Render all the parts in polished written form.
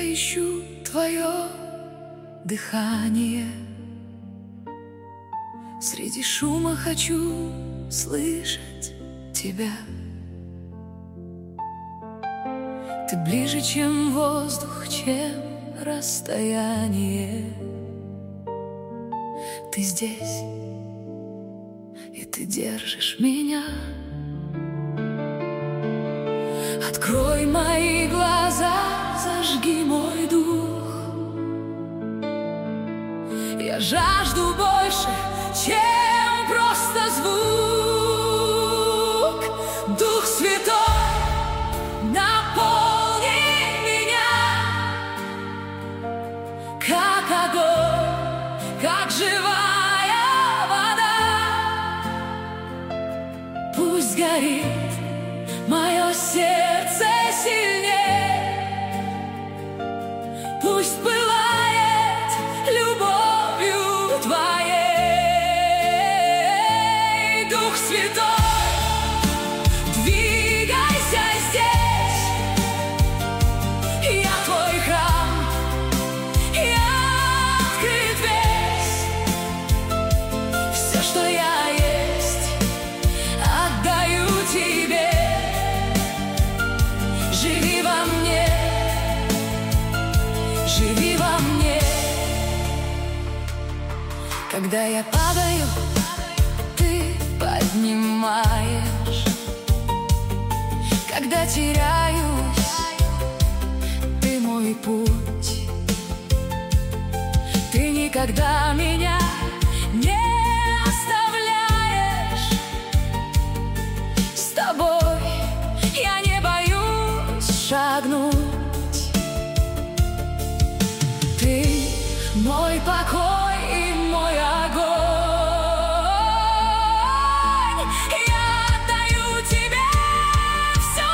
Я ищу твое дыхание. Среди шума хочу слышать тебя. Ты ближе, чем воздух, чем расстояние. Ты здесь, и ты держишь меня. Открой мои глаза, зажги мой дух. Я жажду больше, чем просто звук. Дух Святой, наполни меня, как огонь, как живая вода. Пусть горит мое сердце сильнее, пусть пылает любовью твоей. Дух Святой, двигайся здесь. Я твой храм, я открыт весь. Все, что я есть, отдаю тебе. Живи во мне, живи во мне. Когда я падаю, ты поднимаешь. Когда теряюсь, ты мой путь. Ты никогда меня не оставляешь. С тобой я не боюсь шагнуть. Ты мой покой и мой огонь. Я отдаю тебе все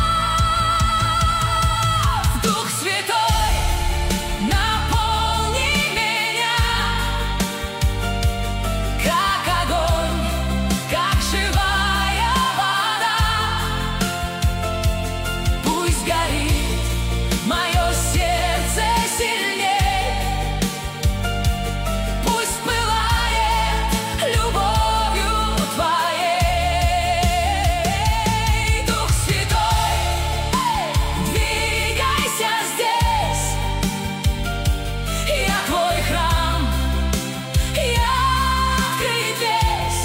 вновь. Дух Святой, наполни меня, как огонь, как живая вода. Пусть горит мое сердце сильней, пусть пылает любовью твоей. Дух Святой, двигайся здесь. Я твой храм, я открыт весь.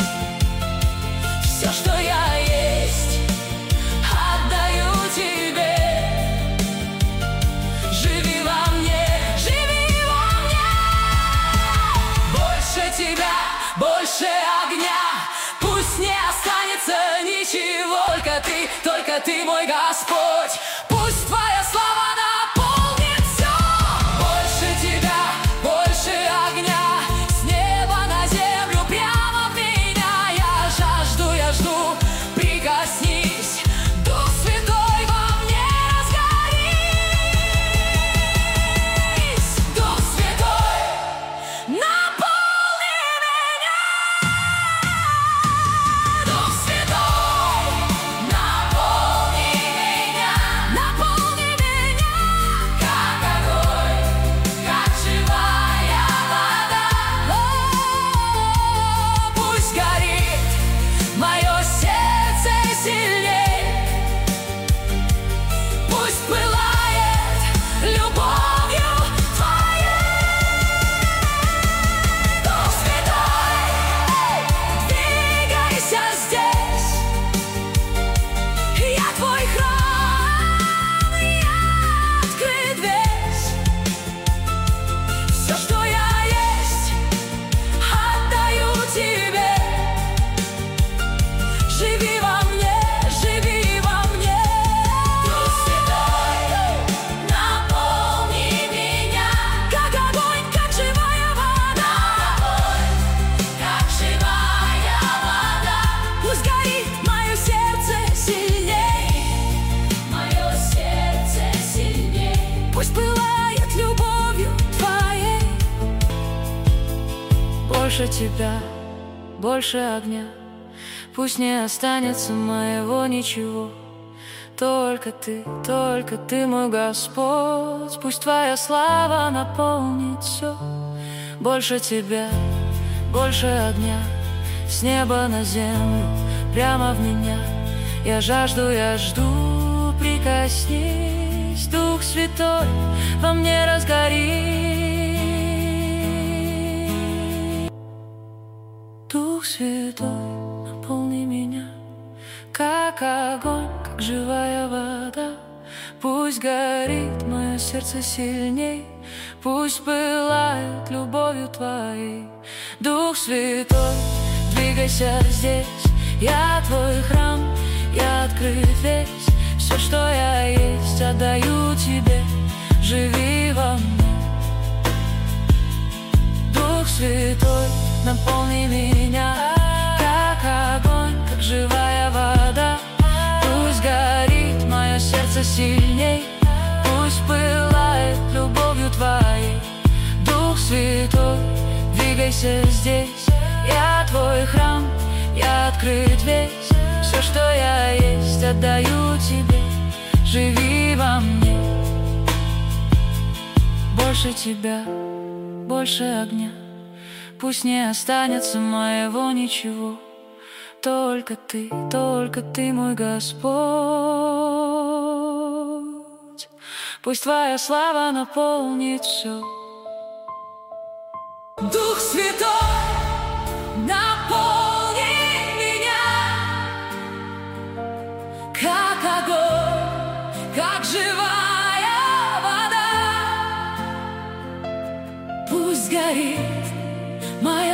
Все, что я есть, отдаю тебе. Живи во мне, живи во мне. Больше тебя, больше огня. Пусть не останется ничего. Только ты мой Господь. Пусть твоя слава наполнит все. Больше тебя, больше огня. С неба на землю, прямо в меня. Я жду, прикоснись. Дух Святой, во мне разгорись. Дух Святой, наполни меня. Дух Святой, наполни меня, как огонь, как живая вода. Пусть горит мое сердце сильней, пусть пылает любовью твоей. Дух Святой, двигайся здесь. Я твой храм, я открыт весь. Все, что я есть, отдаю тебе. Живи во мне, живи во мне. Дух Святой, наполни меня, как огонь, как живая вода. Как живая вода. Пусть горит мое сердце сильней, пусть пылает любовью твоей. Больше тебя, больше огня. Пусть не останется моего ничего. только ты мой Господь. Пусть Твоя слава наполнит все. Больше Тебя, больше огня, с неба на землю, прямо в меня. Я жажду, я жду, прикоснись, Дух Святой, во мне разгори. Дух Святой, наполни меня, как огонь, как живая вода. Пусть горит мое сердце сильней, пусть пылает любовью Твоей. Дух Святой, двигайся здесь, я Твой храм, я открыт весь. Все, что я есть, отдаю Тебе, живи во мне. Дух Святой, наполни меня, как огонь, как живая вода. Пусть горит мое сердце сильней, пусть пылает любовью Твоей. Дух Святой, двигайся здесь, я Твой храм, я открыт весь. Все, что я есть, отдаю Тебе, живи во мне. Больше Тебя, больше огня, пусть не останется моего ничего. Только Ты мой Господь. Пусть Твоя слава наполнит все. Дух Святой, наполни меня, как огонь, как живая вода. Пусть горит моя